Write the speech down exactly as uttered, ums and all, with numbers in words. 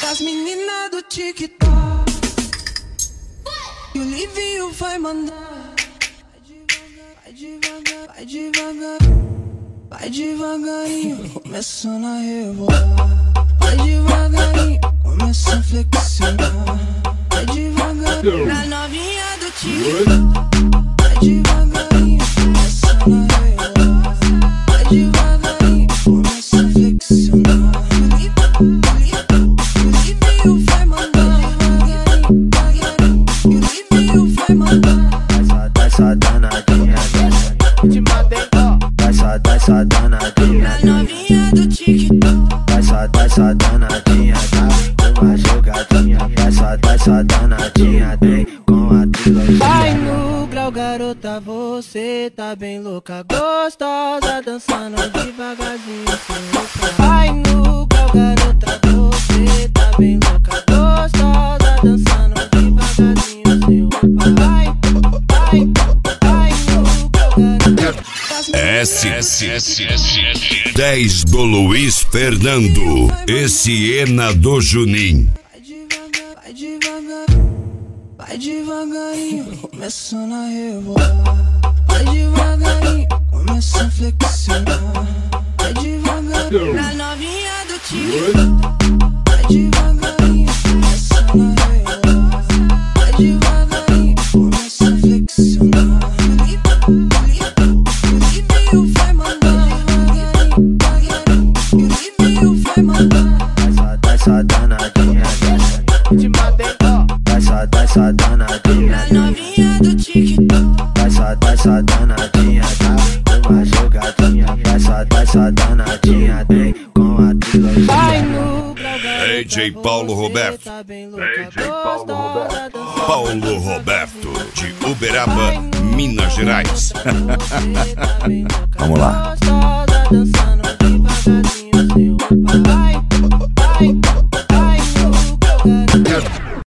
Das meninas do TikTok, e o Livinho vai mandar. Vai devagar, vai devagar, vai devagarinho, começando a rebolar. Vai devagarinho, começa a flexionar. Vai devagar, na novinha do TikTok. Vai devagarinho, começando a rebolar. Vai devagarinho, começa a flexionar. O Livinho vai mandar. O Livinho vai mandar. Essa danadinha, te mandei, ó. Essa, essa danadinha, na novinha do TikTok. essa, essa danadinha, dá uma jogadinha. Essa, essa danadinha, tem com a trilogia. Vai no grau, garota, você tá bem louca, gostosa, dançando devagarzinho sem roupa. Vai no grau, garota, você tá bem louca, gostosa, dançando devagarzinho sem roupa. Vai, vai, vai no grau, garota. S S S S dez do Luiz Fernando. Esse Ena do Junim. Vai devagar, vai devagar, vai devagarinho, começando a rebolar. Vai devagarinho, começa a flexionar. Vai devagar, na novinha do TikTok. Vai devagarinho, começando a rebolar. Vai devagarinho, começa a flexionar. O Livinho vai mandar. O Livinho vai mandar. Essa, essa danadinha, te mandei, ó. Essa, essa danadinha, Na novinha do TikTok. essa, essa danadinha, dá uma jogadinha. Essa, essa danadinha, tem com a trilogia. Vai no grau, garota, D J Paulo você Roberto. tá bem louca, D J Paulo gostosa, Roberto. dançando Paulo Roberto, de Uberaba, Minas Gerais. Vamos lá. Gostosa, dançando devagarzinho.